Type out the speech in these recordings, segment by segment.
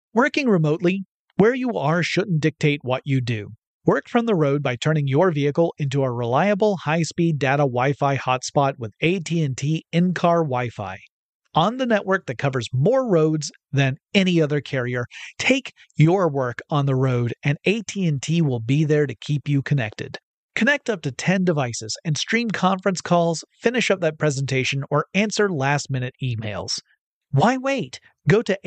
Working remotely, where you are shouldn't dictate what you do. Work from the road by turning your vehicle into a reliable high-speed data Wi-Fi hotspot with AT&T in-car Wi-Fi. On the network that covers more roads than any other carrier, take your work on the road and AT&T will be there to keep you connected. Connect up to 10 devices and stream conference calls, finish up that presentation, or answer last-minute emails. Why wait? Go to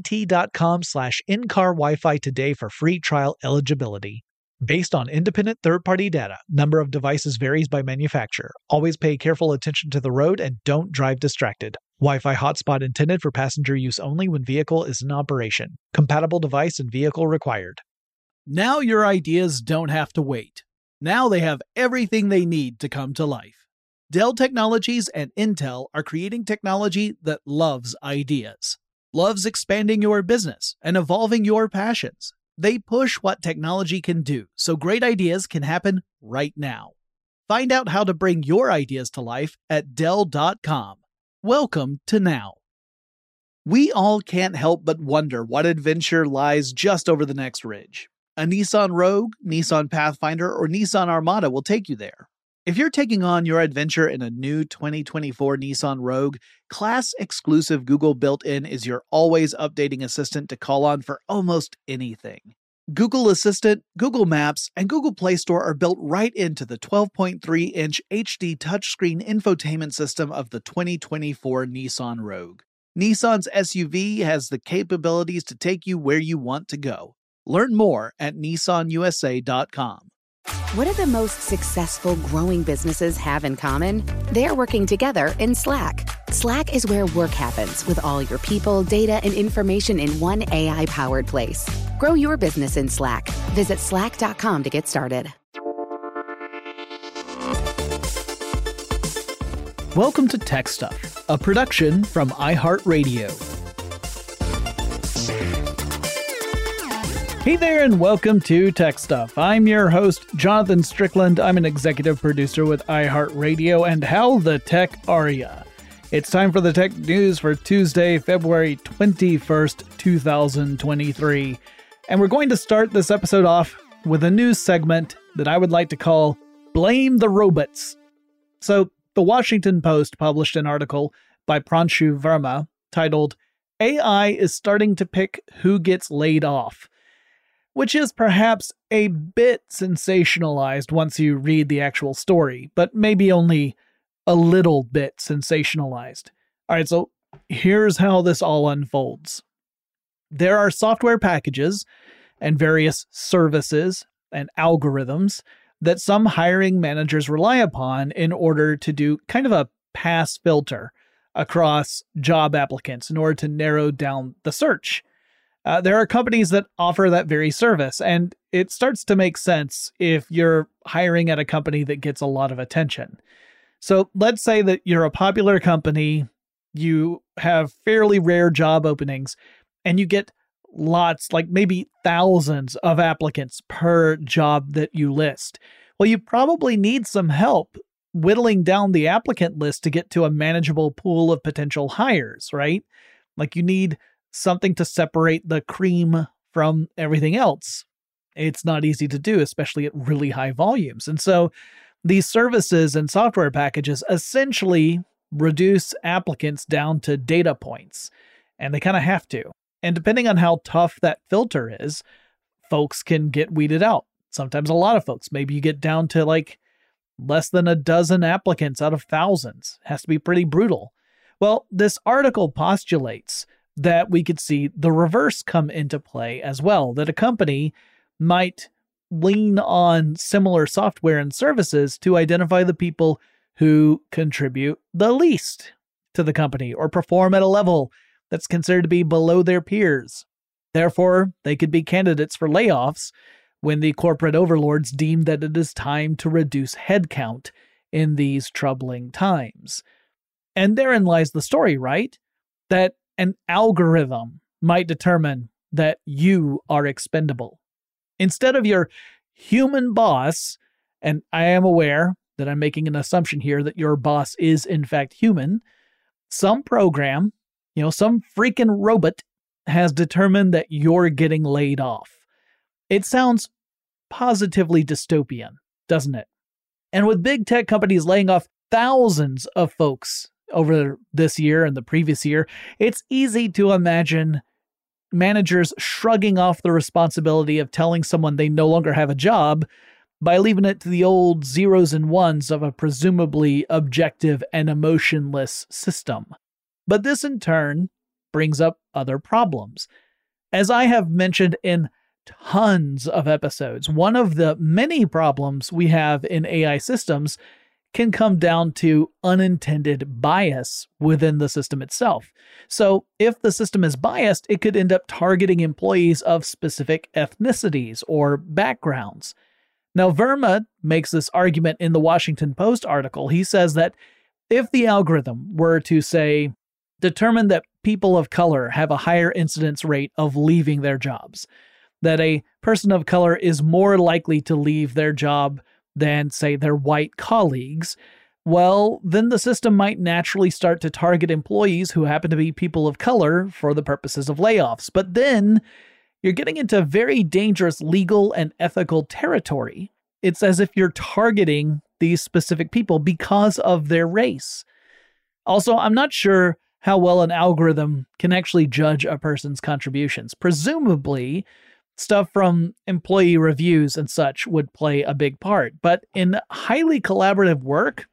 att.com/in-car Wi-Fi today for free trial eligibility. Based on independent third-party data, number of devices varies by manufacturer. Always pay careful attention to the road and don't drive distracted. Wi-Fi hotspot intended for passenger use only when vehicle is in operation. Compatible device and vehicle required. Now your ideas don't have to wait. Now they have everything they need to come to life. Dell Technologies and Intel are creating technology that loves ideas, loves expanding your business and evolving your passions. They push what technology can do so great ideas can happen right now. Find out how to bring your ideas to life at Dell.com. Welcome to Now. We all can't help but wonder what adventure lies just over the next ridge. A Nissan Rogue, Nissan Pathfinder, or Nissan Armada will take you there. If you're taking on your adventure in a new 2024 Nissan Rogue, class-exclusive Google built-in is your always updating assistant to call on for almost anything. Google Assistant, Google Maps, and Google Play Store are built right into the 12.3-inch HD touchscreen infotainment system of the 2024 Nissan Rogue. Nissan's SUV has the capabilities to take you where you want to go. Learn more at nissanusa.com. What do the most successful growing businesses have in common? They're working together in Slack. Slack is where work happens with all your people, data, and information in one AI-powered place. Grow your business in Slack. Visit slack.com to get started. Welcome to Tech Stuff, a production from iHeartRadio. Hey there and welcome to Tech Stuff. I'm your host, Jonathan Strickland. I'm an executive producer with iHeartRadio, and how the tech are ya? It's time for the tech news for Tuesday, February 21st, 2023. And we're going to start this episode off with a news segment that I would like to call Blame the Robots. So, the Washington Post published an article by Pranshu Verma titled, AI is starting to pick who gets laid off, which is perhaps a bit sensationalized once you read the actual story, but maybe only a little bit sensationalized. All right, so here's how this all unfolds. There are software packages and various services and algorithms that some hiring managers rely upon in order to do kind of a pass filter across job applicants in order to narrow down the search. There are companies that offer that very service, and it starts to make sense if you're hiring at a company that gets a lot of attention. So let's say that you're a popular company, you have fairly rare job openings, and you get lots, like maybe thousands of applicants per job that you list. Well, you probably need some help whittling down the applicant list to get to a manageable pool of potential hires, right? Like you need something to separate the cream from everything else. It's not easy to do, especially at really high volumes. And so these services and software packages essentially reduce applicants down to data points, and they kind of have to. And depending on how tough that filter is, folks can get weeded out. Sometimes a lot of folks. Maybe you get down to like less than a dozen applicants out of thousands. It has to be pretty brutal. Well, this article postulates that we could see the reverse come into play as well, that a company might lean on similar software and services to identify the people who contribute the least to the company or perform at a level that's considered to be below their peers. Therefore, they could be candidates for layoffs when the corporate overlords deem that it is time to reduce headcount in these troubling times. And therein lies the story, right? That an algorithm might determine that you are expendable. Instead of your human boss, and I am aware that I'm making an assumption here that your boss is in fact human, some program, some freaking robot has determined that you're getting laid off. It sounds positively dystopian, doesn't it? And with big tech companies laying off thousands of folks over this year and the previous year, it's easy to imagine managers shrugging off the responsibility of telling someone they no longer have a job by leaving it to the old zeros and ones of a presumably objective and emotionless system. But this in turn brings up other problems. As I have mentioned in tons of episodes, one of the many problems we have in AI systems can come down to unintended bias within the system itself. So if the system is biased, it could end up targeting employees of specific ethnicities or backgrounds. Now, Verma makes this argument in the Washington Post article. He says that if the algorithm were to, say, determine that people of color have a higher incidence rate of leaving their jobs, that a person of color is more likely to leave their job than, say, their white colleagues, well, then the system might naturally start to target employees who happen to be people of color for the purposes of layoffs. But then you're getting into very dangerous legal and ethical territory. It's as if you're targeting these specific people because of their race. Also, I'm not sure how well an algorithm can actually judge a person's contributions. Presumably, stuff from employee reviews and such would play a big part. But in highly collaborative work,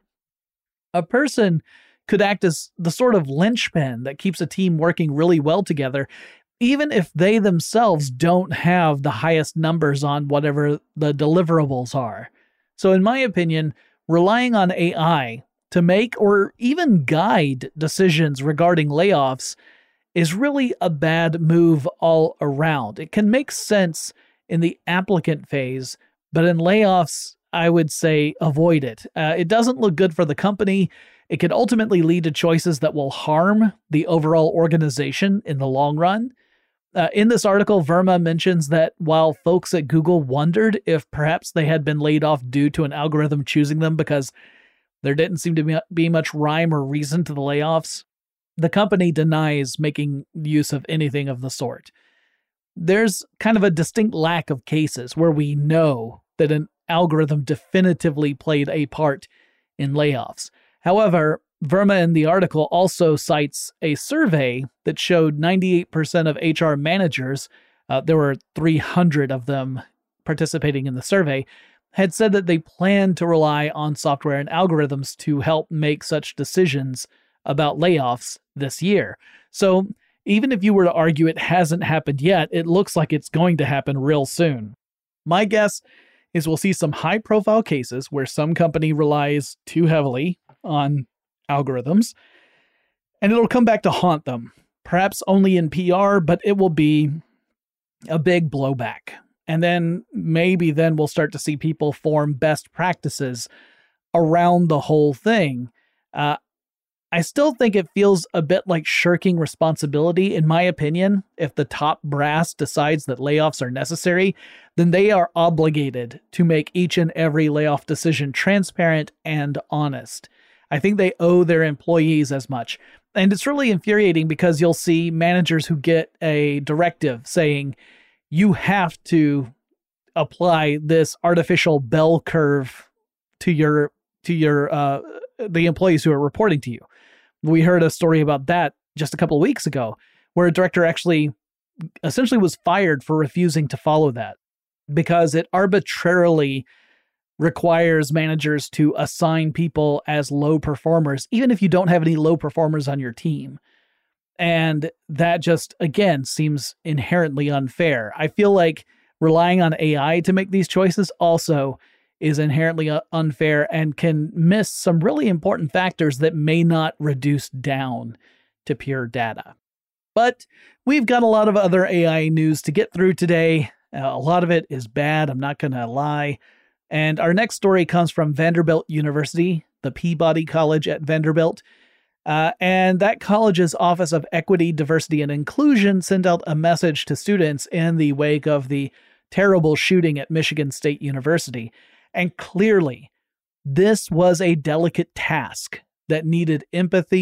a person could act as the sort of linchpin that keeps a team working really well together, even if they themselves don't have the highest numbers on whatever the deliverables are. So in my opinion, relying on AI to make or even guide decisions regarding layoffs is really a bad move all around. It can make sense in the applicant phase, but in layoffs, I would say avoid it. It doesn't look good for the company. It could ultimately lead to choices that will harm the overall organization in the long run. In this article, Verma mentions that while folks at Google wondered if perhaps they had been laid off due to an algorithm choosing them because there didn't seem to be much rhyme or reason to the layoffs, the company denies making use of anything of the sort. There's kind of a distinct lack of cases where we know that an algorithm definitively played a part in layoffs. However, Verma in the article also cites a survey that showed 98% of HR managers, there were 300 of them participating in the survey, had said that they plan to rely on software and algorithms to help make such decisions about layoffs this year. So even if you were to argue it hasn't happened yet, it looks like it's going to happen real soon. My guess is we'll see some high-profile cases where some company relies too heavily on algorithms, and it'll come back to haunt them. Perhaps only in PR, but it will be a big blowback. And then maybe we'll start to see people form best practices around the whole thing. I still think it feels a bit like shirking responsibility, in my opinion. If the top brass decides that layoffs are necessary, then they are obligated to make each and every layoff decision transparent and honest. I think they owe their employees as much. And it's really infuriating because you'll see managers who get a directive saying, you have to apply this artificial bell curve to the employees who are reporting to you. We heard a story about that just a couple of weeks ago, where a director actually essentially was fired for refusing to follow that because it arbitrarily requires managers to assign people as low performers, even if you don't have any low performers on your team. And that just, again, seems inherently unfair. I feel like relying on AI to make these choices also is inherently unfair and can miss some really important factors that may not reduce down to pure data. But we've got a lot of other AI news to get through today. A lot of it is bad, I'm not going to lie. And our next story comes from Vanderbilt University, the Peabody College at Vanderbilt. And that college's Office of Equity, Diversity, and Inclusion sent out a message to students in the wake of the terrible shooting at Michigan State University. And clearly, this was a delicate task that needed empathy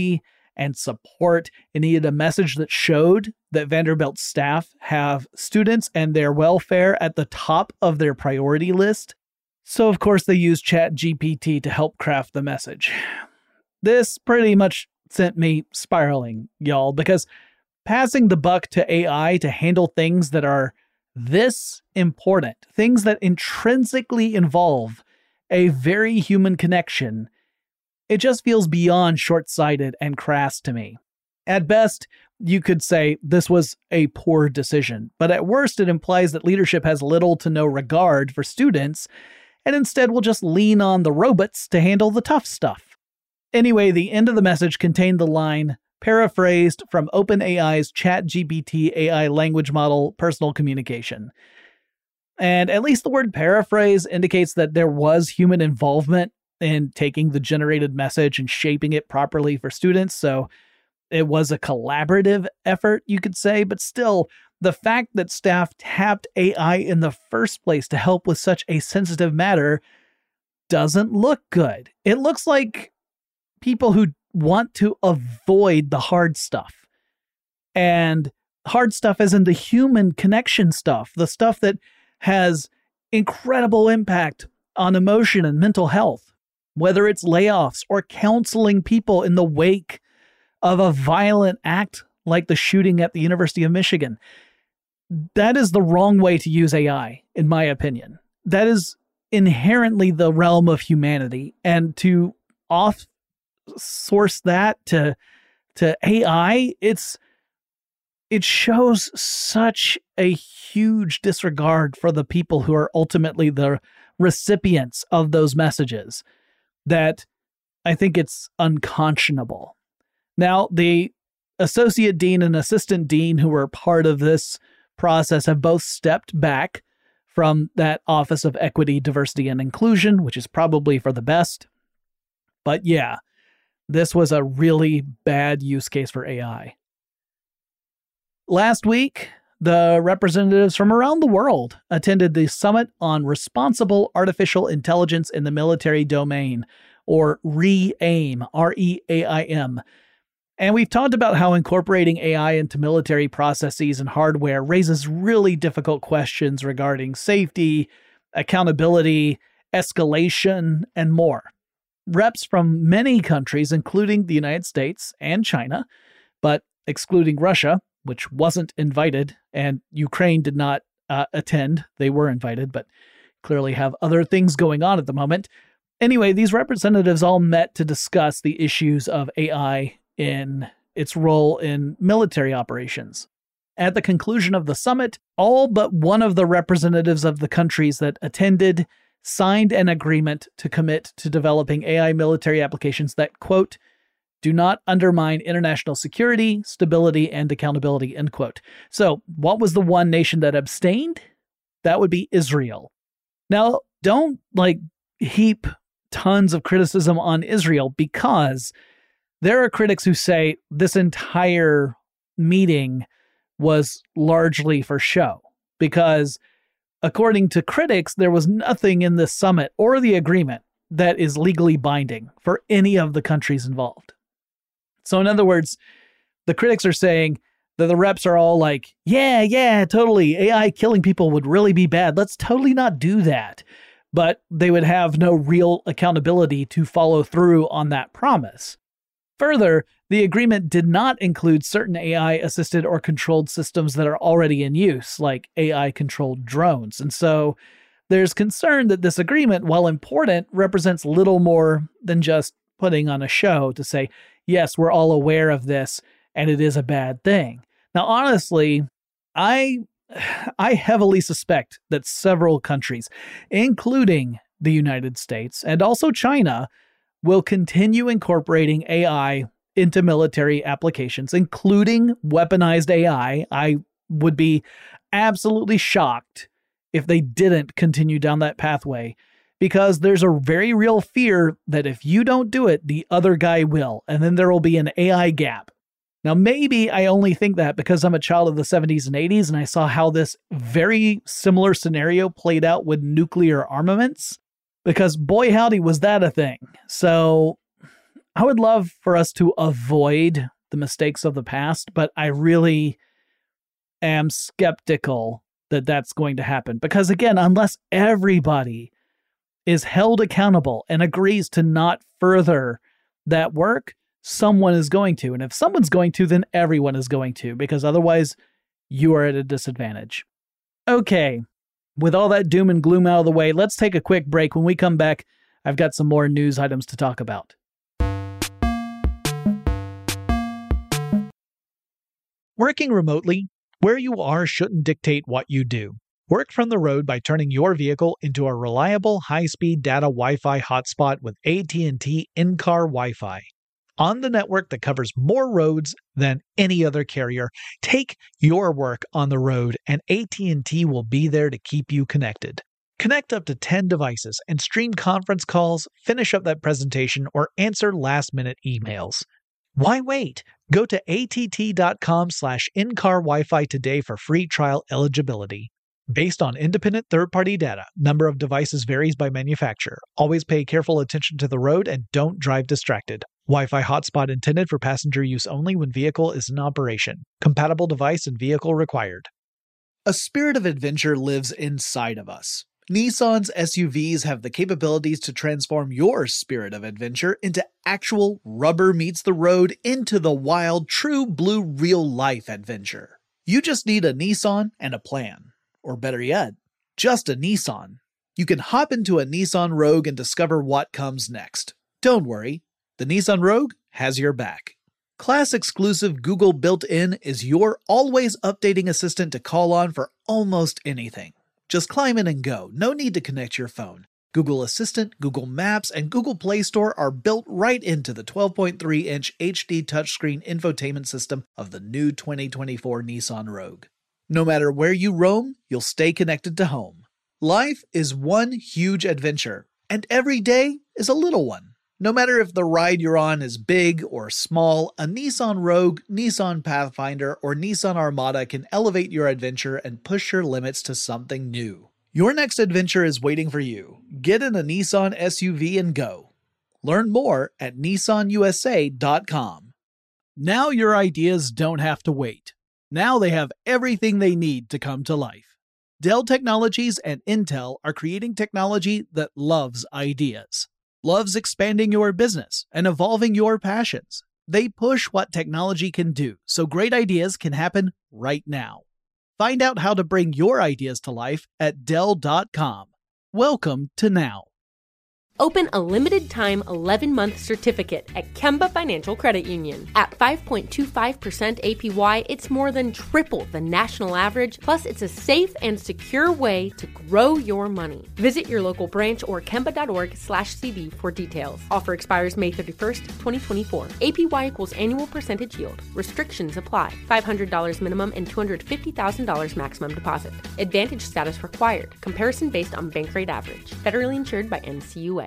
and support. It needed a message that showed that Vanderbilt staff have students and their welfare at the top of their priority list. So, of course, they used ChatGPT to help craft the message. This pretty much sent me spiraling, y'all, because passing the buck to AI to handle things that are this important, things that intrinsically involve a very human connection, it just feels beyond short-sighted and crass to me. At best, you could say this was a poor decision, but at worst, it implies that leadership has little to no regard for students and instead will just lean on the robots to handle the tough stuff. Anyway, the end of the message contained the line, paraphrased from OpenAI's ChatGPT AI language model personal communication. And at least the word paraphrase indicates that there was human involvement in taking the generated message and shaping it properly for students. So it was a collaborative effort, you could say, but still, the fact that staff tapped AI in the first place to help with such a sensitive matter doesn't look good. It looks like people who want to avoid the hard stuff. And hard stuff isn't the human connection stuff, the stuff that has incredible impact on emotion and mental health, whether it's layoffs or counseling people in the wake of a violent act like the shooting at the University of Michigan. That is the wrong way to use AI, in my opinion. That is inherently the realm of humanity, and to off-source that to AI, it shows such a huge disregard for the people who are ultimately the recipients of those messages that I think it's unconscionable. Now, the associate dean and assistant dean who were part of this process have both stepped back from that Office of Equity, Diversity, and Inclusion, which is probably for the best. But yeah, this was a really bad use case for AI. Last week, the representatives from around the world attended the Summit on Responsible Artificial Intelligence in the Military Domain, or REAIM, R-E-A-I-M. And we've talked about how incorporating AI into military processes and hardware raises really difficult questions regarding safety, accountability, escalation, and more. Reps from many countries, including the United States and China, but excluding Russia, which wasn't invited, and Ukraine did not attend. They were invited, but clearly have other things going on at the moment. Anyway, these representatives all met to discuss the issues of AI in its role in military operations. At the conclusion of the summit, all but one of the representatives of the countries that attended signed an agreement to commit to developing AI military applications that, quote, do not undermine international security, stability, and accountability, end quote. So what was the one nation that abstained? That would be Israel. Now, don't heap tons of criticism on Israel, because there are critics who say this entire meeting was largely for show, because according to critics, there was nothing in this summit or the agreement that is legally binding for any of the countries involved. So in other words, the critics are saying that the reps are all like, yeah, totally, AI killing people would really be bad. Let's totally not do that. But they would have no real accountability to follow through on that promise. Further, the agreement did not include certain AI-assisted or controlled systems that are already in use, like AI-controlled drones. And so there's concern that this agreement, while important, represents little more than just putting on a show to say, yes, we're all aware of this, and it is a bad thing. Now, honestly, I heavily suspect that several countries, including the United States and also China, will continue incorporating AI into military applications, including weaponized AI. I would be absolutely shocked if they didn't continue down that pathway, because there's a very real fear that if you don't do it, the other guy will, and then there will be an AI gap. Now, maybe I only think that because I'm a child of the 70s and 80s and I saw how this very similar scenario played out with nuclear armaments, because boy howdy was that a thing. So I would love for us to avoid the mistakes of the past, but I really am skeptical that that's going to happen. Because again, unless everybody is held accountable and agrees to not further that work, someone is going to. And if someone's going to, then everyone is going to, because otherwise you are at a disadvantage. Okay, with all that doom and gloom out of the way, let's take a quick break. When we come back, I've got some more news items to talk about. Working remotely, where you are shouldn't dictate what you do. Work from the road by turning your vehicle into a reliable high-speed data Wi-Fi hotspot with AT&T in-car Wi-Fi. On the network that covers more roads than any other carrier, take your work on the road and AT&T will be there to keep you connected. Connect up to 10 devices and stream conference calls, finish up that presentation, or answer last-minute emails. Why wait? Go to att.com/in-car Wi-Fi today for free trial eligibility. Based on independent third-party data, number of devices varies by manufacturer. Always pay careful attention to the road and don't drive distracted. Wi-Fi hotspot intended for passenger use only when vehicle is in operation. Compatible device and vehicle required. A spirit of adventure lives inside of us. Nissan's SUVs have the capabilities to transform your spirit of adventure into actual rubber meets the road, into the wild, true blue real-life adventure. You just need a Nissan and a plan. Or better yet, just a Nissan. You can hop into a Nissan Rogue and discover what comes next. Don't worry, the Nissan Rogue has your back. Class-exclusive Google built-in is your always updating assistant to call on for almost anything. Just climb in and go, no need to connect your phone. Google Assistant, Google Maps, and Google Play Store are built right into the 12.3-inch HD touchscreen infotainment system of the new 2024 Nissan Rogue. No matter where you roam, you'll stay connected to home. Life is one huge adventure, and every day is a little one. No matter if the ride you're on is big or small, a Nissan Rogue, Nissan Pathfinder, or Nissan Armada can elevate your adventure and push your limits to something new. Your next adventure is waiting for you. Get in a Nissan SUV and go. Learn more at nissanusa.com. Now your ideas don't have to wait. Now they have everything they need to come to life. Dell Technologies and Intel are creating technology that loves ideas. Loves expanding your business and evolving your passions. They push what technology can do, so great ideas can happen right now. Find out how to bring your ideas to life at Dell.com. Welcome to now. Open a limited-time 11-month certificate at Kemba Financial Credit Union. At 5.25% APY, it's more than triple the national average, plus it's a safe and secure way to grow your money. Visit your local branch or kemba.org/cb for details. Offer expires May 31st, 2024. APY equals annual percentage yield. Restrictions apply. $500 minimum and $250,000 maximum deposit. Advantage status required. Comparison based on bank rate average. Federally insured by NCUA.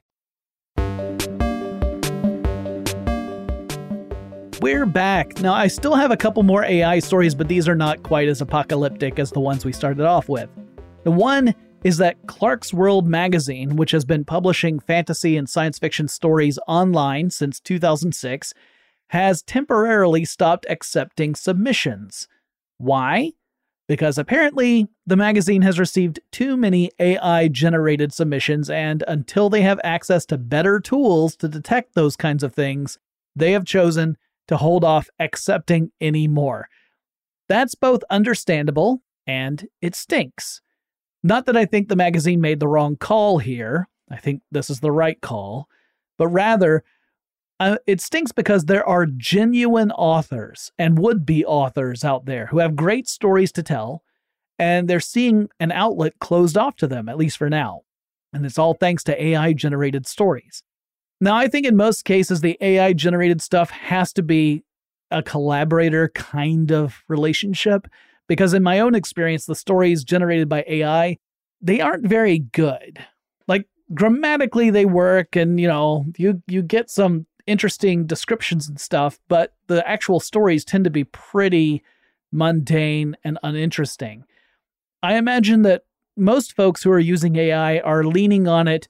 We're back. Now, I still have a couple more AI stories, but these are not quite as apocalyptic as the ones we started off with. The one is that Clarkesworld magazine, which has been publishing fantasy and science fiction stories online since 2006, has temporarily stopped accepting submissions. Why? Because apparently the magazine has received too many AI-generated submissions, and until they have access to better tools to detect those kinds of things, they have chosen to hold off accepting any more. That's both understandable and it stinks. Not that I think the magazine made the wrong call here. I think this is the right call. But rather, it stinks because there are genuine authors and would-be authors out there who have great stories to tell, and they're seeing an outlet closed off to them, at least for now. And it's all thanks to AI-generated stories. Now, I think in most cases, the AI-generated stuff has to be a collaborator kind of relationship, because in my own experience, the stories generated by AI, they aren't very good. Like, grammatically, they work, and, you get some interesting descriptions and stuff, but the actual stories tend to be pretty mundane and uninteresting. I imagine that most folks who are using AI are leaning on it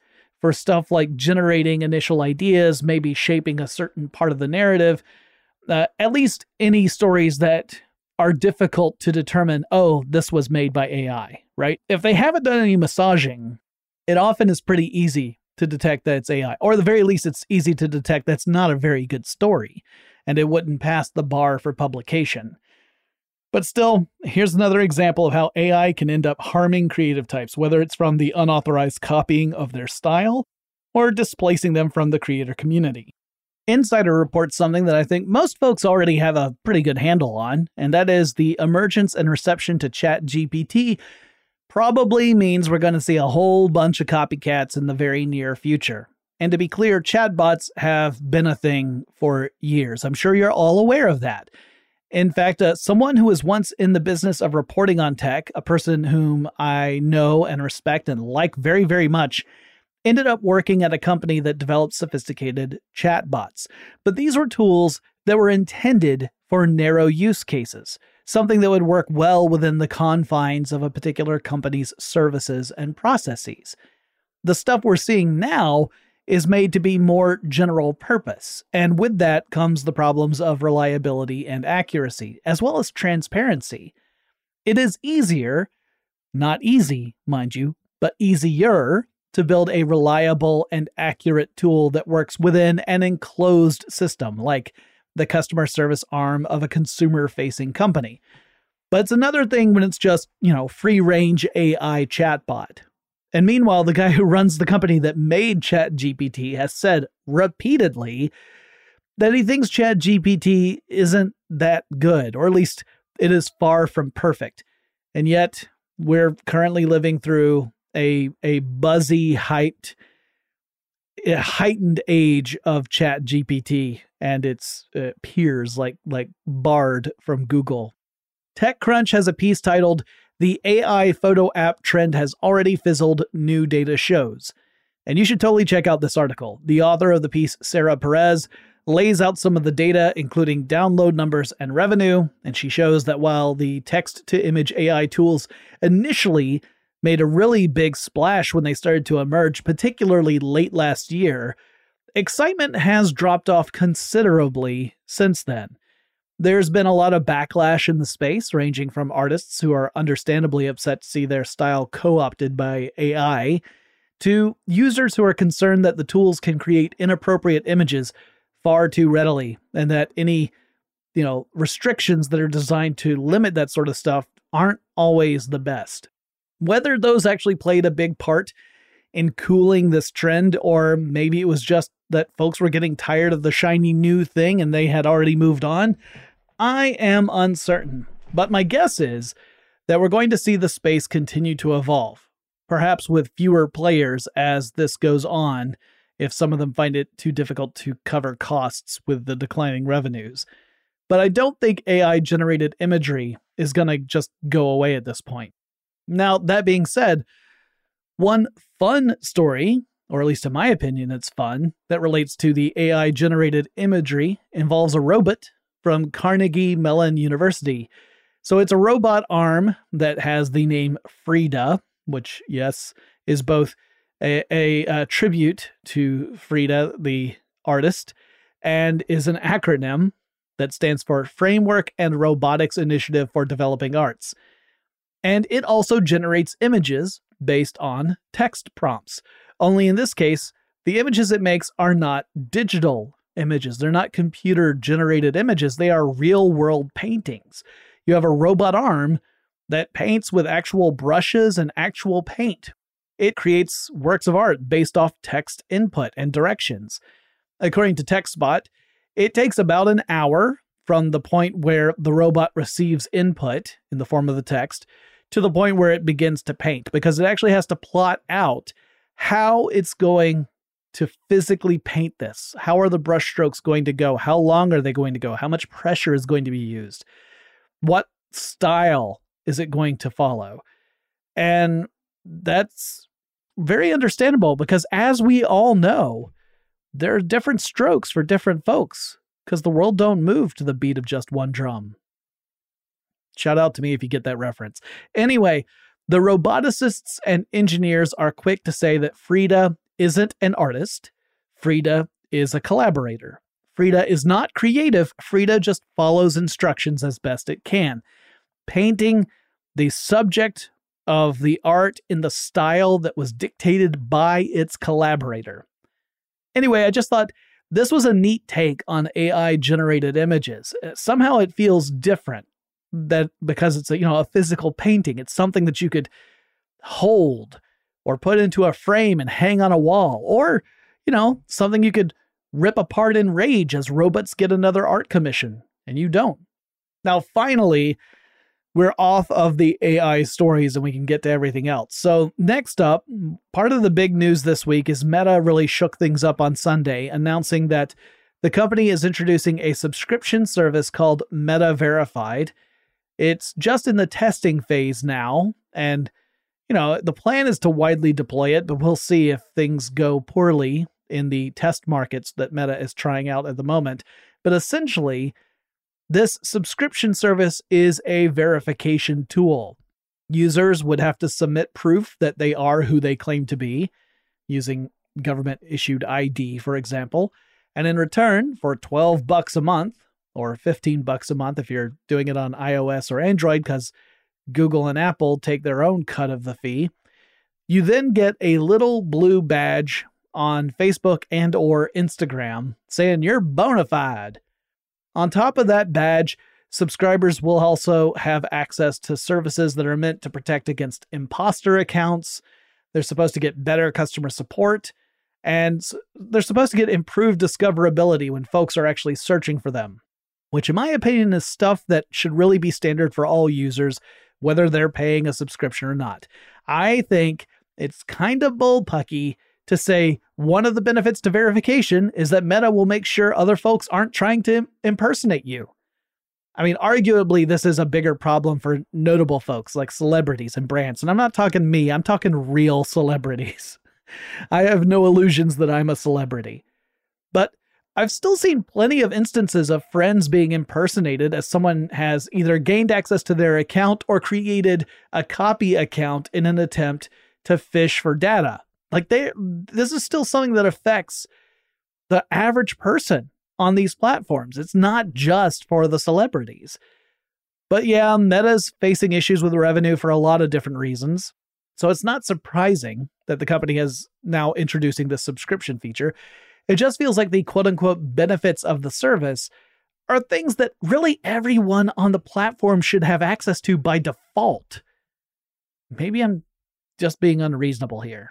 for stuff like generating initial ideas, maybe shaping a certain part of the narrative, at least any stories that are difficult to determine, oh, this was made by AI, right? If they haven't done any massaging, it often is pretty easy to detect that it's AI, or at the very least, it's easy to detect that's not a very good story, and it wouldn't pass the bar for publication. But still, here's another example of how AI can end up harming creative types, whether it's from the unauthorized copying of their style or displacing them from the creator community. Insider reports something that I think most folks already have a pretty good handle on, and that is the emergence and reception to ChatGPT probably means we're going to see a whole bunch of copycats in the very near future. And to be clear, chatbots have been a thing for years. I'm sure you're all aware of that. In fact, someone who was once in the business of reporting on tech, a person whom I know and respect and like very, very much, ended up working at a company that developed sophisticated chatbots. But these were tools that were intended for narrow use cases, something that would work well within the confines of a particular company's services and processes. The stuff we're seeing now is made to be more general purpose, and with that comes the problems of reliability and accuracy, as well as transparency. It is easier, not easy, mind you, but easier to build a reliable and accurate tool that works within an enclosed system, like the customer service arm of a consumer-facing company. But it's another thing when it's just, free-range AI chatbot. And meanwhile, the guy who runs the company that made ChatGPT has said repeatedly that he thinks ChatGPT isn't that good, or at least it is far from perfect. And yet, we're currently living through a buzzy, hyped, heightened age of ChatGPT and its peers like Bard from Google. TechCrunch has a piece titled, "The AI photo app trend has already fizzled, new data shows." And you should totally check out this article. The author of the piece, Sarah Perez, lays out some of the data, including download numbers and revenue, and she shows that while the text-to-image AI tools initially made a really big splash when they started to emerge, particularly late last year, excitement has dropped off considerably since then. There's been a lot of backlash in the space, ranging from artists who are understandably upset to see their style co-opted by AI, to users who are concerned that the tools can create inappropriate images far too readily, and that any, restrictions that are designed to limit that sort of stuff aren't always the best. Whether those actually played a big part in cooling this trend, or maybe it was just that folks were getting tired of the shiny new thing and they had already moved on, I am uncertain. But my guess is that we're going to see the space continue to evolve, perhaps with fewer players as this goes on, if some of them find it too difficult to cover costs with the declining revenues. But I don't think AI-generated imagery is going to just go away at this point. Now, that being said, one fun story, or at least in my opinion it's fun, that relates to the AI-generated imagery involves a robot from Carnegie Mellon University. So it's a robot arm that has the name Frida, which, yes, is both a tribute to Frida, the artist, and is an acronym that stands for Framework and Robotics Initiative for Developing Arts. And it also generates images based on text prompts. Only in this case, the images it makes are not digital images. They're not computer-generated images. They are real-world paintings. You have a robot arm that paints with actual brushes and actual paint. It creates works of art based off text input and directions. According to TechSpot, it takes about an hour from the point where the robot receives input in the form of the text to the point where it begins to paint, because it actually has to plot out how it's going to physically paint this. How are the brush strokes going to go? How long are they going to go? How much pressure is going to be used? What style is it going to follow? And that's very understandable, because as we all know, there are different strokes for different folks, because the world don't move to the beat of just one drum. Shout out to me if you get that reference. Anyway, the roboticists and engineers are quick to say that Frida isn't an artist. Frida is a collaborator. Frida is not creative. Frida just follows instructions as best it can, painting the subject of the art in the style that was dictated by its collaborator. Anyway, I just thought this was a neat take on AI-generated images. Somehow it feels different because it's a physical painting. It's something that you could hold or put into a frame and hang on a wall, or something you could rip apart in rage as robots get another art commission, and you don't. Now, finally, we're off of the AI stories and we can get to everything else. So next up, part of the big news this week is Meta really shook things up on Sunday, announcing that the company is introducing a subscription service called Meta Verified. It's just in the testing phase now, and the plan is to widely deploy it, but we'll see if things go poorly in the test markets that Meta is trying out at the moment. But essentially, this subscription service is a verification tool. Users would have to submit proof that they are who they claim to be, using government-issued ID, for example. And in return, for $12 a month, or $15 a month if you're doing it on iOS or Android, because Google and Apple take their own cut of the fee, you then get a little blue badge on Facebook and or Instagram saying you're bona fide. On top of that badge, subscribers will also have access to services that are meant to protect against imposter accounts. They're supposed to get better customer support, and they're supposed to get improved discoverability when folks are actually searching for them, which in my opinion is stuff that should really be standard for all users, whether they're paying a subscription or not. I think it's kind of bullpucky to say one of the benefits to verification is that Meta will make sure other folks aren't trying to impersonate you. I mean, arguably, this is a bigger problem for notable folks like celebrities and brands. And I'm not talking me, I'm talking real celebrities. I have no illusions that I'm a celebrity. But I've still seen plenty of instances of friends being impersonated as someone has either gained access to their account or created a copy account in an attempt to fish for data. This is still something that affects the average person on these platforms. It's not just for the celebrities. But yeah, Meta's facing issues with revenue for a lot of different reasons. So it's not surprising that the company is now introducing this subscription feature. It just feels like the quote-unquote benefits of the service are things that really everyone on the platform should have access to by default. Maybe I'm just being unreasonable here.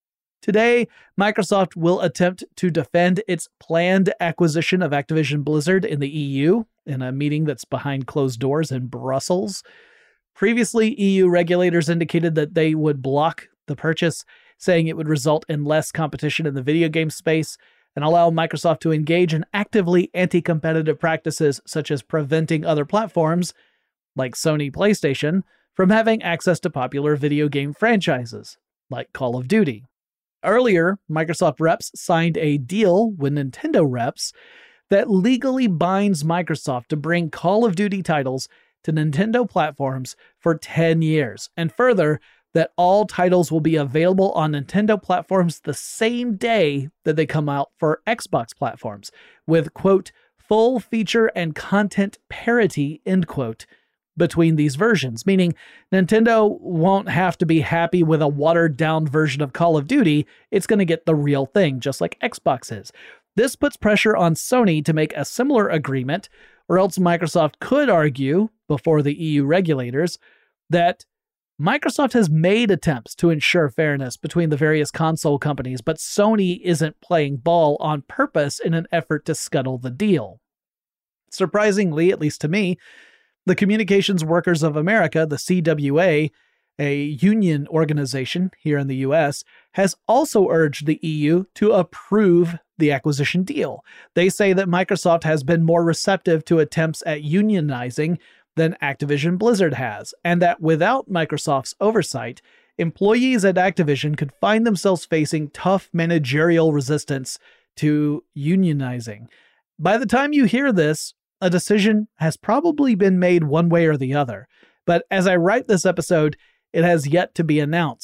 Today, Microsoft will attempt to defend its planned acquisition of Activision Blizzard in the EU in a meeting that's behind closed doors in Brussels. Previously, EU regulators indicated that they would block the purchase, saying it would result in less competition in the video game space and allow Microsoft to engage in actively anti-competitive practices such as preventing other platforms, like Sony PlayStation, from having access to popular video game franchises, like Call of Duty. Earlier, Microsoft reps signed a deal with Nintendo reps that legally binds Microsoft to bring Call of Duty titles to Nintendo platforms for 10 years, and further, that all titles will be available on Nintendo platforms the same day that they come out for Xbox platforms, with, quote, full feature and content parity, end quote, between these versions, meaning Nintendo won't have to be happy with a watered-down version of Call of Duty. It's going to get the real thing, just like Xbox is. This puts pressure on Sony to make a similar agreement, or else Microsoft could argue before the EU regulators that Microsoft has made attempts to ensure fairness between the various console companies, but Sony isn't playing ball on purpose in an effort to scuttle the deal. Surprisingly, at least to me, the Communications Workers of America, the CWA, a union organization here in the US, has also urged the EU to approve the acquisition deal. They say that Microsoft has been more receptive to attempts at unionizing than Activision Blizzard has, and that without Microsoft's oversight, employees at Activision could find themselves facing tough managerial resistance to unionizing. By the time you hear this, a decision has probably been made one way or the other, but as I write this episode, it has yet to be announced.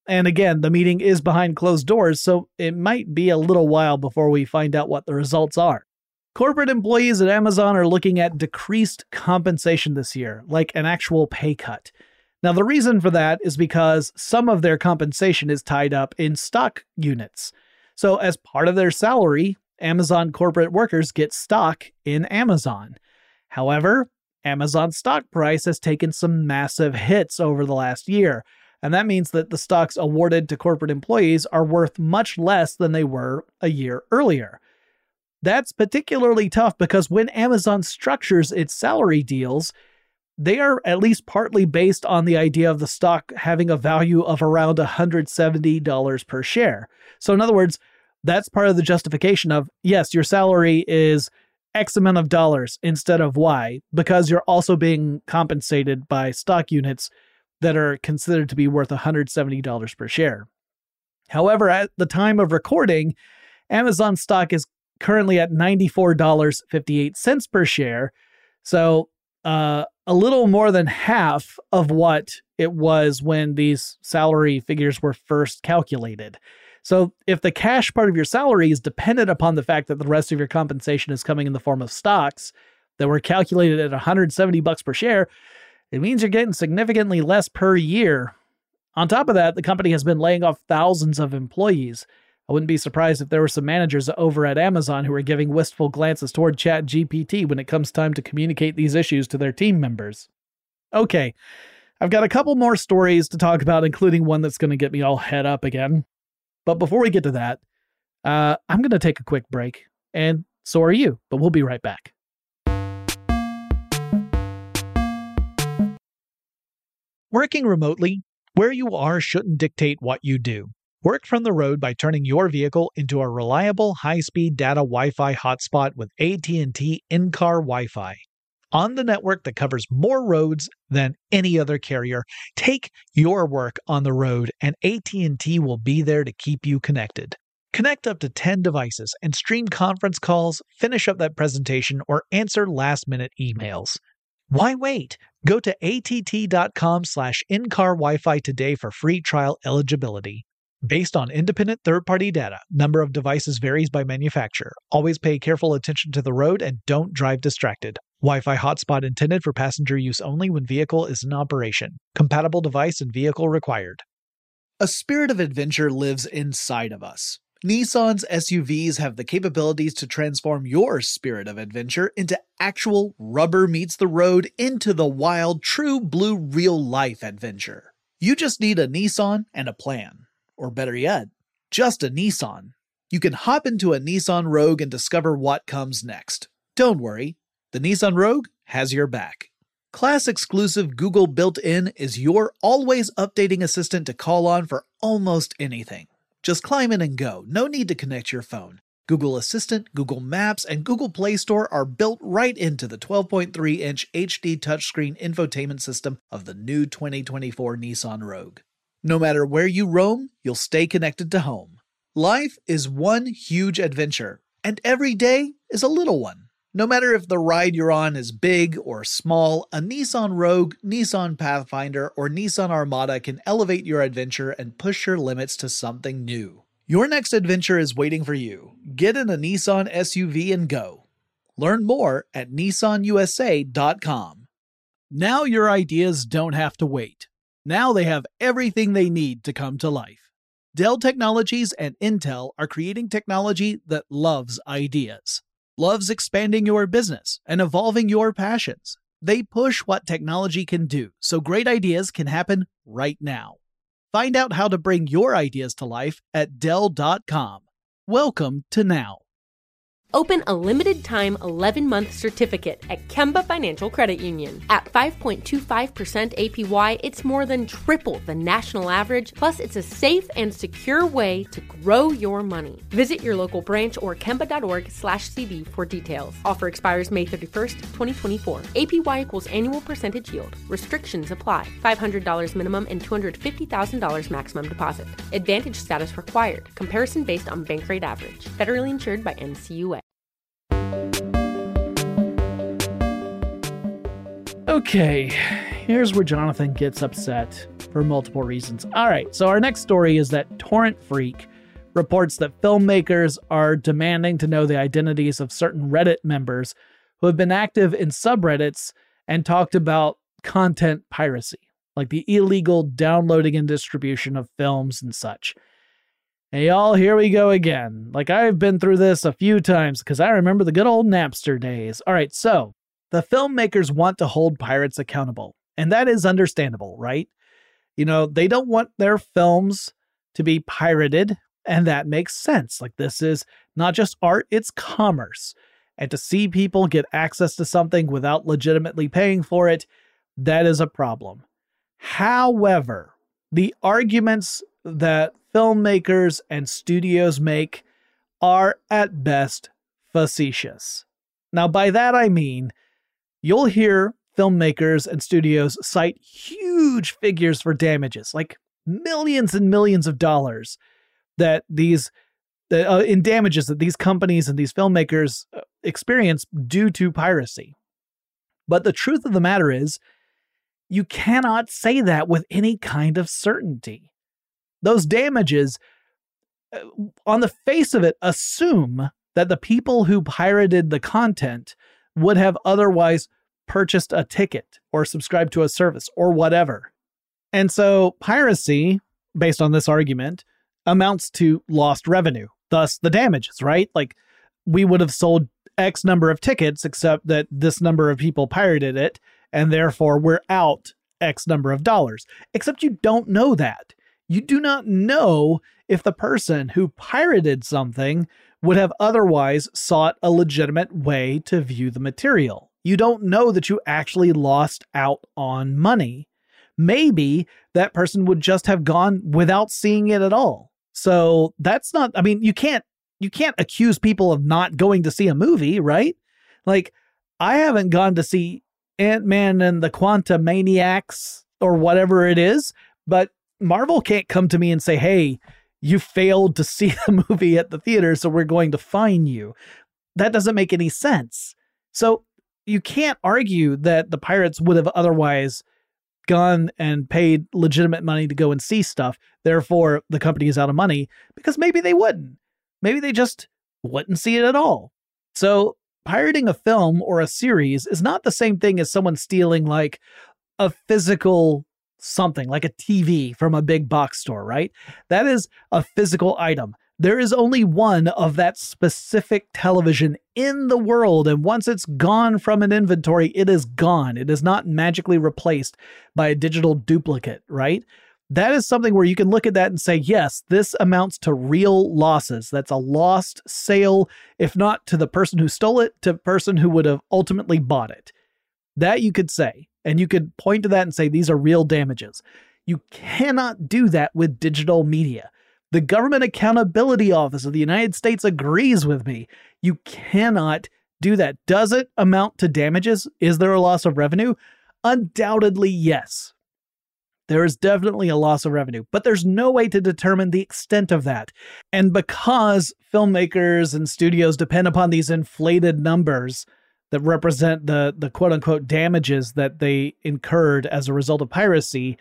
And again, the meeting is behind closed doors, so it might be a little while before we find out what the results are. Corporate employees at Amazon are looking at decreased compensation this year, like an actual pay cut. Now, the reason for that is because some of their compensation is tied up in stock units. So as part of their salary, Amazon corporate workers get stock in Amazon. However, Amazon's stock price has taken some massive hits over the last year, and that means that the stocks awarded to corporate employees are worth much less than they were a year earlier. That's particularly tough because when Amazon structures its salary deals, they are at least partly based on the idea of the stock having a value of around $170 per share. So in other words, that's part of the justification of, yes, your salary is X amount of dollars instead of Y, because you're also being compensated by stock units that are considered to be worth $170 per share. However, at the time of recording, Amazon stock is currently at $94.58 per share. So a little more than half of what it was when these salary figures were first calculated. So if the cash part of your salary is dependent upon the fact that the rest of your compensation is coming in the form of stocks that were calculated at $170 per share, it means you're getting significantly less per year. On top of that, the company has been laying off thousands of employees. I wouldn't be surprised if there were some managers over at Amazon who are giving wistful glances toward ChatGPT when it comes time to communicate these issues to their team members. Okay, I've got a couple more stories to talk about, including one that's going to get me all head up again. But before we get to that, I'm going to take a quick break, and so are you, but we'll be right back. Working remotely, where you are shouldn't dictate what you do. Work from the road by turning your vehicle into a reliable high-speed data Wi-Fi hotspot with AT&T in-car Wi-Fi. On the network that covers more roads than any other carrier, take your work on the road and AT&T will be there to keep you connected. Connect up to 10 devices and stream conference calls, finish up that presentation, or answer last-minute emails. Why wait? Go to att.com/in-car Wi-Fi today for free trial eligibility. Based on independent third-party data, number of devices varies by manufacturer. Always pay careful attention to the road and don't drive distracted. Wi-Fi hotspot intended for passenger use only when vehicle is in operation. Compatible device and vehicle required. A spirit of adventure lives inside of us. Nissan's SUVs have the capabilities to transform your spirit of adventure into actual rubber meets the road into the wild, true blue real-life adventure. You just need a Nissan and a plan. Or better yet, just a Nissan. You can hop into a Nissan Rogue and discover what comes next. Don't worry, the Nissan Rogue has your back. Class-exclusive Google built-in is your always updating assistant to call on for almost anything. Just climb in and go, no need to connect your phone. Google Assistant, Google Maps, and Google Play Store are built right into the 12.3-inch HD touchscreen infotainment system of the new 2024 Nissan Rogue. No matter where you roam, you'll stay connected to home. Life is one huge adventure, and every day is a little one. No matter if the ride you're on is big or small, a Nissan Rogue, Nissan Pathfinder, or Nissan Armada can elevate your adventure and push your limits to something new. Your next adventure is waiting for you. Get in a Nissan SUV and go. Learn more at nissanusa.com. Now your ideas don't have to wait. Now they have everything they need to come to life. Dell Technologies and Intel are creating technology that loves ideas. Loves expanding your business and evolving your passions. They push what technology can do, so great ideas can happen right now. Find out how to bring your ideas to life at Dell.com. Welcome to now. Open a limited-time 11-month certificate at Kemba Financial Credit Union. At 5.25% APY, it's more than triple the national average, plus it's a safe and secure way to grow your money. Visit your local branch or kemba.org/cd for details. Offer expires May 31st, 2024. APY equals annual percentage yield. Restrictions apply. $500 minimum and $250,000 maximum deposit. Advantage status required. Comparison based on bank rate average. Federally insured by NCUA. Okay, here's where Jonathan gets upset for multiple reasons. All right, so our next story is that Torrent Freak reports that filmmakers are demanding to know the identities of certain Reddit members who have been active in subreddits and talked about content piracy, like the illegal downloading and distribution of films and such. Hey, y'all, here we go again. Like, I've been through this a few times because I remember the good old Napster days. All right, so the filmmakers want to hold pirates accountable, and that is understandable, right? You know, they don't want their films to be pirated, and that makes sense. Like, this is not just art, it's commerce. And to see people get access to something without legitimately paying for it, that is a problem. However, the arguments that filmmakers and studios make are at best facetious. Now, by that I mean, you'll hear filmmakers and studios cite huge figures for damages, like millions and millions of dollars that in damages that these companies and these filmmakers experience due to piracy. But the truth of the matter is, you cannot say that with any kind of certainty. Those damages, on the face of it, assume that the people who pirated the content would have otherwise purchased a ticket or subscribed to a service or whatever. And so piracy, based on this argument, amounts to lost revenue, thus the damages, right? Like, we would have sold X number of tickets, except that this number of people pirated it, and therefore we're out X number of dollars. Except you don't know that. You do not know if the person who pirated something would have otherwise sought a legitimate way to view the material. You don't know that you actually lost out on money. Maybe that person would just have gone without seeing it at all. So that's not, I mean, you can't accuse people of not going to see a movie, right? Like, I haven't gone to see Ant-Man and the Quantumaniacs or whatever it is, but Marvel can't come to me and say, hey, you failed to see the movie at the theater, so we're going to fine you. That doesn't make any sense. So you can't argue that the pirates would have otherwise gone and paid legitimate money to go and see stuff. Therefore, the company is out of money, because maybe they wouldn't. Maybe they just wouldn't see it at all. So pirating a film or a series is not the same thing as someone stealing like a physical something, like a TV from a big box store, right? That is a physical item. There is only one of that specific television in the world, and once it's gone from an inventory, it is gone. It is not magically replaced by a digital duplicate, right? That is something where you can look at that and say, yes, this amounts to real losses. That's a lost sale, if not to the person who stole it, to the person who would have ultimately bought it. That you could say, and you could point to that and say, these are real damages. You cannot do that with digital media. The Government Accountability Office of the United States agrees with me. You cannot do that. Does it amount to damages? Is there a loss of revenue? Undoubtedly, yes. There is definitely a loss of revenue, but there's no way to determine the extent of that. And because filmmakers and studios depend upon these inflated numbers that represent the quote-unquote damages that they incurred as a result of piracy,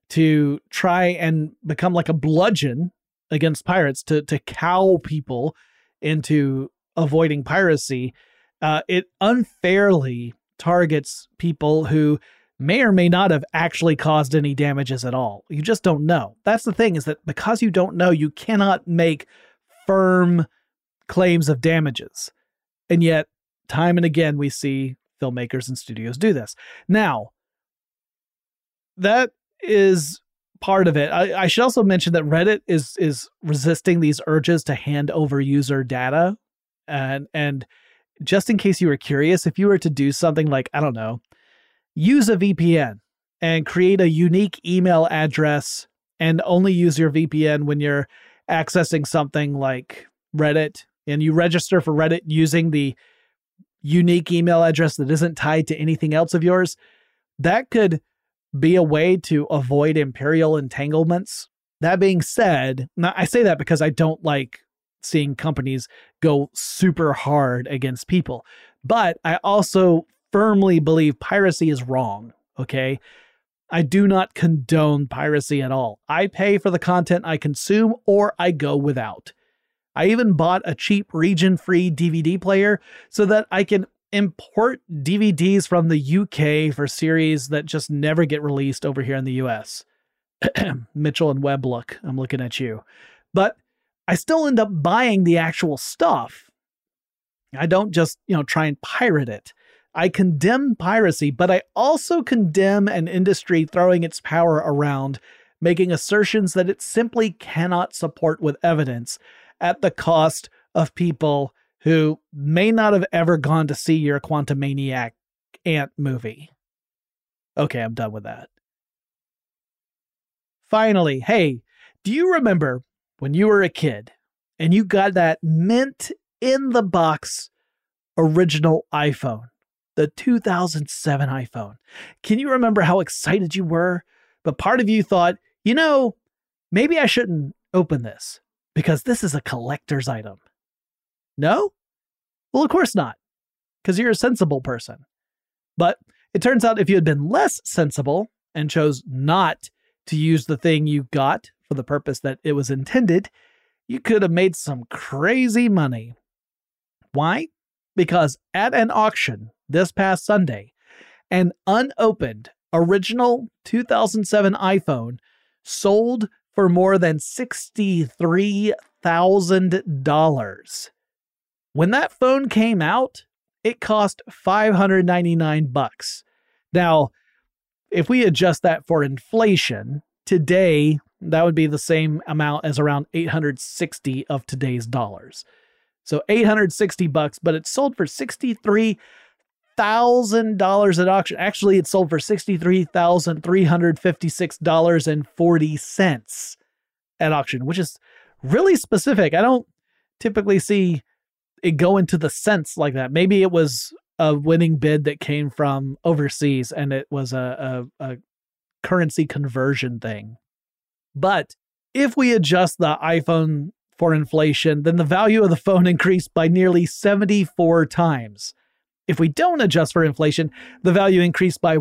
to try and become like a bludgeon against pirates, to cow people into avoiding piracy, it unfairly targets people who may or may not have actually caused any damages at all. You just don't know. That's the thing, is that because you don't know, you cannot make firm claims of damages. And yet, time and again, we see filmmakers and studios do this. Now, that is part of it. I should also mention that Reddit is resisting these urges to hand over user data. And just in case you were curious, if you were to do something like, I don't know, use a VPN and create a unique email address and only use your VPN when you're accessing something like Reddit, and you register for Reddit using the unique email address that isn't tied to anything else of yours, that could be a way to avoid imperial entanglements. That being said, now I say that because I don't like seeing companies go super hard against people, but I also firmly believe piracy is wrong, okay? I do not condone piracy at all. I pay for the content I consume or I go without. I even bought a cheap region-free DVD player so that I can import DVDs from the UK for series that just never get released over here in the US. Mitchell and Webb look, I'm looking at you. But I still end up buying the actual stuff. I don't just, try and pirate it. I condemn piracy, but I also condemn an industry throwing its power around, making assertions that it simply cannot support with evidence at the cost of people who may not have ever gone to see your Quantumaniac Ant movie. Okay, I'm done with that. Finally, hey, do you remember when you were a kid and you got that mint in the box original iPhone, the 2007 iPhone? Can you remember how excited you were? But part of you thought, maybe I shouldn't open this because this is a collector's item. No? Well, of course not, because you're a sensible person. But it turns out if you had been less sensible and chose not to use the thing you got for the purpose that it was intended, you could have made some crazy money. Why? Because at an auction this past Sunday, an unopened original 2007 iPhone sold for more than $63,000. When that phone came out, it cost $599. Now, if we adjust that for inflation, today, that would be the same amount as around 860 of today's dollars. So $860, but it sold for $63,000 at auction. Actually, it sold for $63,356.40 at auction, which is really specific. I don't typically see it go into the cents like that. Maybe it was a winning bid that came from overseas and it was a currency conversion thing. But if we adjust the iPhone for inflation, then the value of the phone increased by nearly 74 times. If we don't adjust for inflation, the value increased by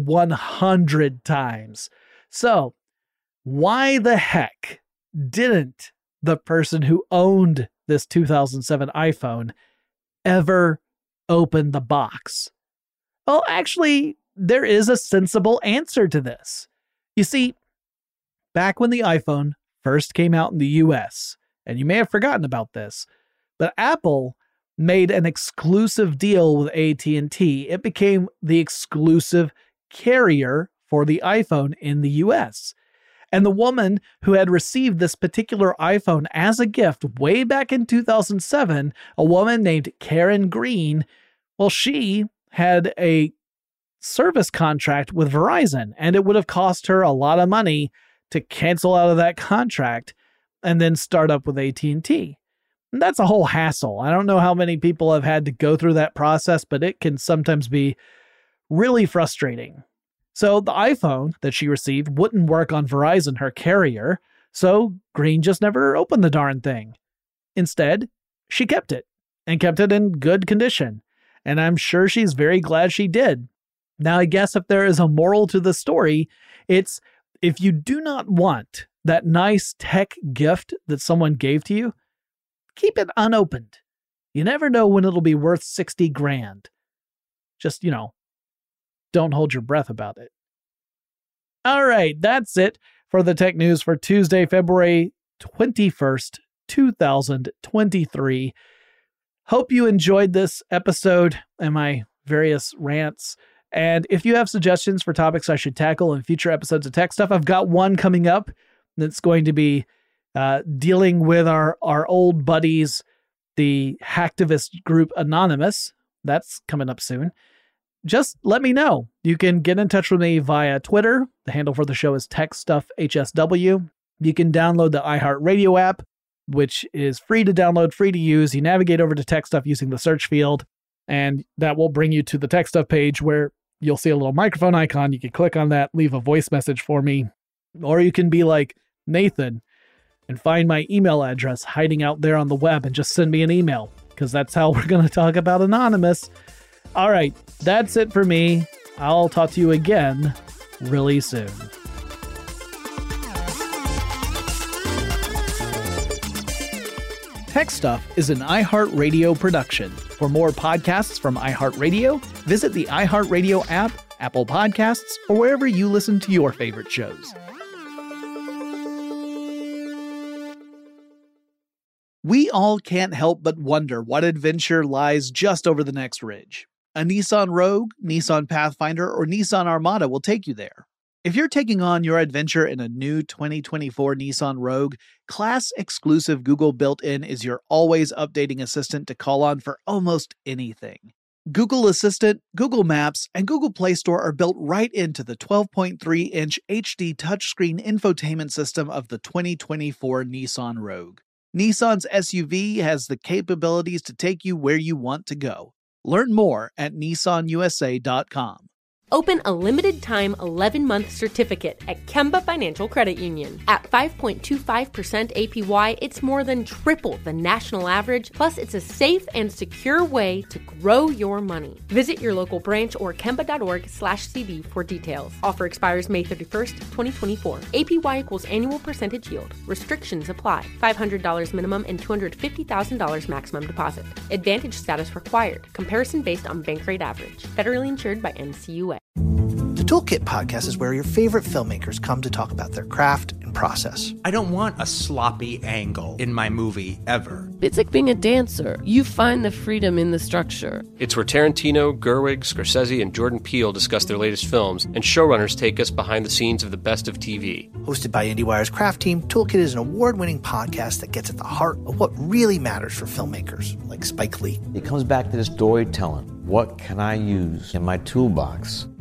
100 times. So, why the heck didn't the person who owned this 2007 iPhone ever open the box? Well, actually, there is a sensible answer to this. You see, back when the iPhone first came out in the US, and you may have forgotten about this, but Apple made an exclusive deal with AT&T. It became the exclusive carrier for the iPhone in the US. And the woman who had received this particular iPhone as a gift way back in 2007, a woman named Karen Green, well, she had a service contract with Verizon, and it would have cost her a lot of money to cancel out of that contract and then start up with AT&T. And that's a whole hassle. I don't know how many people have had to go through that process, but it can sometimes be really frustrating. So the iPhone that she received wouldn't work on Verizon, her carrier, so Green just never opened the darn thing. Instead, she kept it, and kept it in good condition. And I'm sure she's very glad she did. Now, I guess if there is a moral to the story, it's if you do not want that nice tech gift that someone gave to you, keep it unopened. You never know when it'll be worth 60 grand. Just, don't hold your breath about it. All right, that's it for the tech news for Tuesday, February 21st, 2023. Hope you enjoyed this episode and my various rants. And if you have suggestions for topics I should tackle in future episodes of Tech Stuff, I've got one coming up that's going to be dealing with our old buddies, the hacktivist group Anonymous. That's coming up soon. Just let me know. You can get in touch with me via Twitter. The handle for the show is TechStuffHSW. You can download the iHeartRadio app, which is free to download, free to use. You navigate over to Tech Stuff using the search field, and that will bring you to the Tech Stuff page where you'll see a little microphone icon. You can click on that, leave a voice message for me, or you can be like Nathan and find my email address hiding out there on the web and just send me an email, because that's how we're going to talk about Anonymous. All right, that's it for me. I'll talk to you again really soon. Tech Stuff is an iHeartRadio production. For more podcasts from iHeartRadio, visit the iHeartRadio app, Apple Podcasts, or wherever you listen to your favorite shows. We all can't help but wonder what adventure lies just over the next ridge. A Nissan Rogue, Nissan Pathfinder, or Nissan Armada will take you there. If you're taking on your adventure in a new 2024 Nissan Rogue, class-exclusive Google built-in is your always updating assistant to call on for almost anything. Google Assistant, Google Maps, and Google Play Store are built right into the 12.3-inch HD touchscreen infotainment system of the 2024 Nissan Rogue. Nissan's SUV has the capabilities to take you where you want to go. Learn more at nissanusa.com. Open a limited-time 11-month certificate at Kemba Financial Credit Union. At 5.25% APY, it's more than triple the national average, plus it's a safe and secure way to grow your money. Visit your local branch or kemba.org/cb for details. Offer expires May 31st, 2024. APY equals annual percentage yield. Restrictions apply. $500 minimum and $250,000 maximum deposit. Advantage status required. Comparison based on bank rate average. Federally insured by NCUA. The Toolkit podcast is where your favorite filmmakers come to talk about their craft and process. I don't want a sloppy angle in my movie ever. It's like being a dancer. You find the freedom in the structure. It's where Tarantino, Gerwig, Scorsese, and Jordan Peele discuss their latest films, and showrunners take us behind the scenes of the best of TV. Hosted by IndieWire's craft team, Toolkit is an award-winning podcast that gets at the heart of what really matters for filmmakers, like Spike Lee. It comes back to the storytelling. What can I use in my toolbox